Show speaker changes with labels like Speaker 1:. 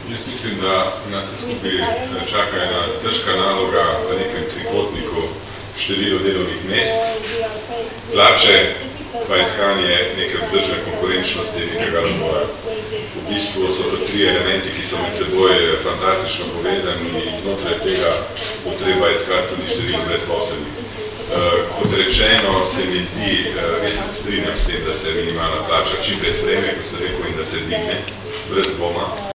Speaker 1: Jaz mislim, da nas se skupaj čaka ena težka naloga v nekem trikotniku število delovnih mest, plače, pa iskanje neke vzdržne konkurenčnosti nekega razvoja. V bistvu so to tri elementi, ki so med seboj fantastično povezani in znotraj tega bo treba iskati tudi število brezposelnih. Kot rečeno, se mi zdi, jaz se strinjam s tem, da se minimalna plača čim prej sprejme, kot ste rekel, in da se digne, brez dvoma.